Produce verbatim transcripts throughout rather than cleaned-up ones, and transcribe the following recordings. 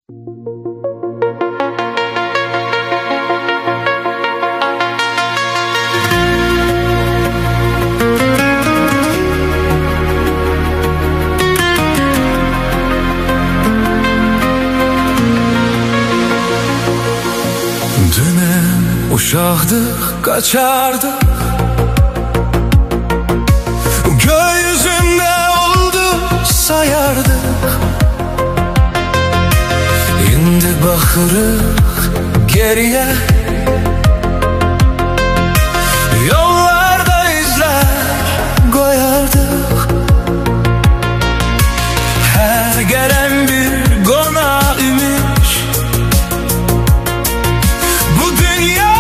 Uşaqdıq, qaçardıq, gökyüzündə oldu sayardıq. İndi baxırıq geriyə, yollarda izlər qoyardıq. Hər gələn bir qonaq imiş, bu dünya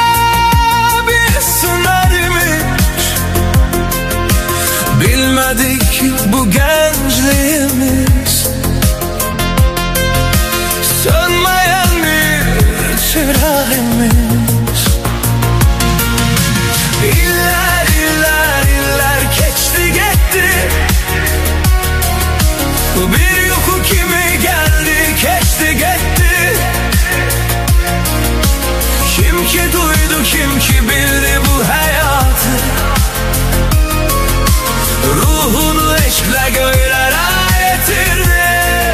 bilmedik bu gençliğimiz, sönmeyen bir çırağımız. İller iller iller geçti gitti, bir yoku kimi geldi geçti gitti. Kim ki duydu, kim ki bildi bu hayatı, ruhunu eşkle göylere getirdi.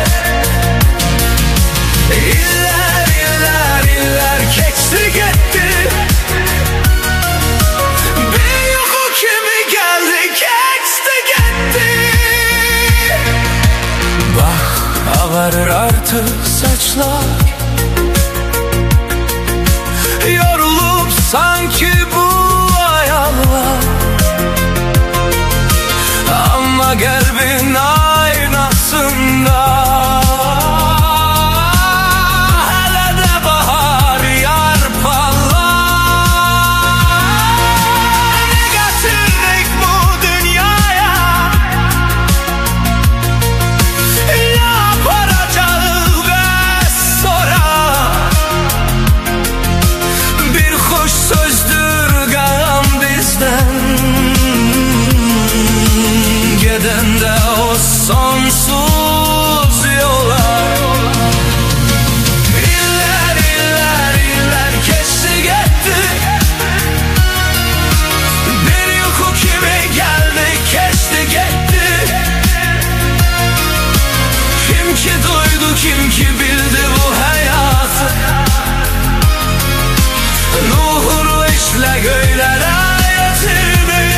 İller iller iller geçti gitti, bir yoku kimi geldi geçti gitti. Bak ağarır artık saçlar, yorulup sanki bu hayallar. Ama kalbin aynasında hele de bahar yar parlar. Ne getirdik bu dünyaya, ne yapacağız ve sonra. Bir hoş sözdür gam bizden, giden de o sonsuz yola. İller iller iller geçti gitti, bir yoku kimi geldi geçti gitti. Kim ki duydu, kim ki bildi bu hayatı, ruhunu işle göylere getirdi.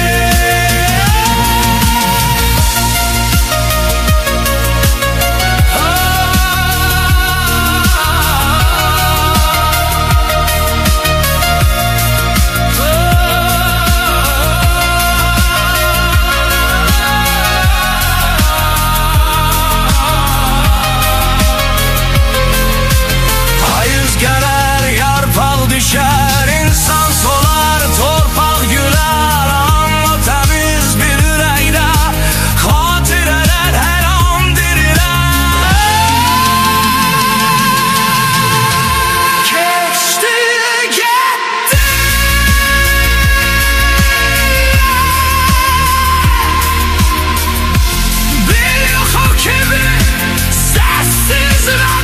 İnsan solar, torpaq gülər, amma təmiz bir ürəkdə xatirələr hər an dirilər. Keçdi, getdi, bir yoxu kimi səssiz və